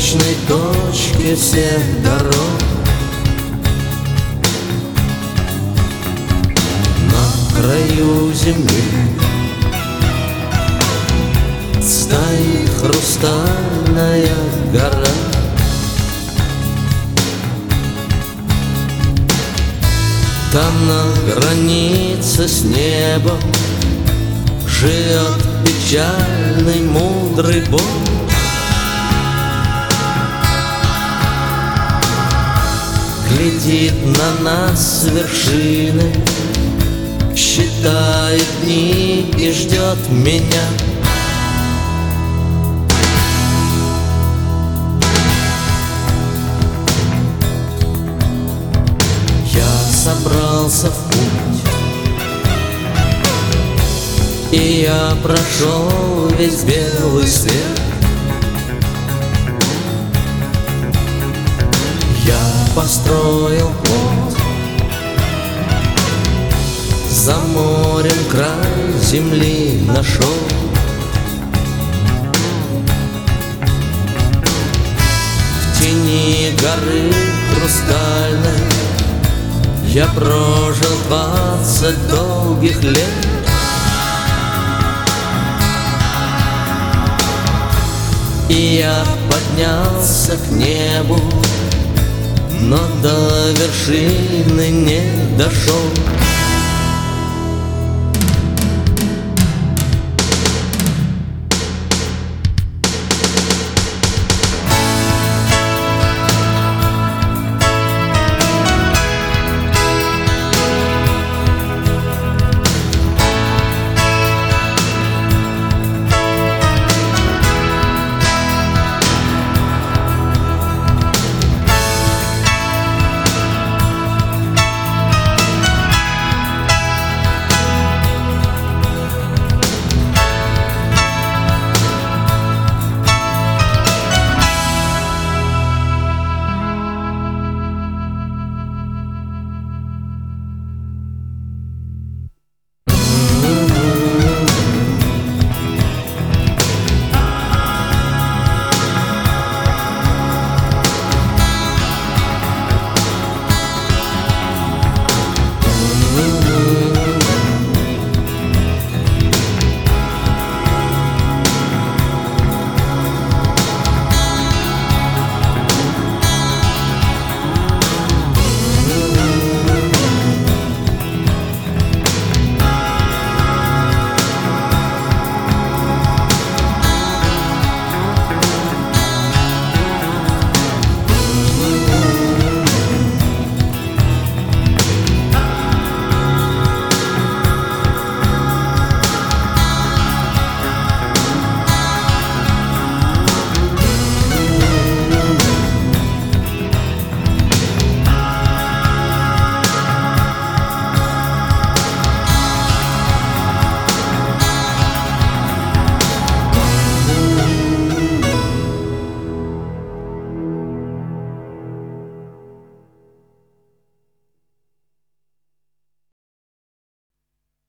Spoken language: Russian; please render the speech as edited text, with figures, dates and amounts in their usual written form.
конечной точке всех дорог. На краю земли стоит хрустальная гора. Там на границе с небом живет печальный мудрый Бог. Глядит на нас с вершины, считает дни и ждет меня. Я собрался в путь, и я прошел весь белый свет. Я построил плот, за морем край земли нашел. В тени горы хрустальной я прожил 20 долгих лет. И я поднялся к небу, но до вершины не дошел.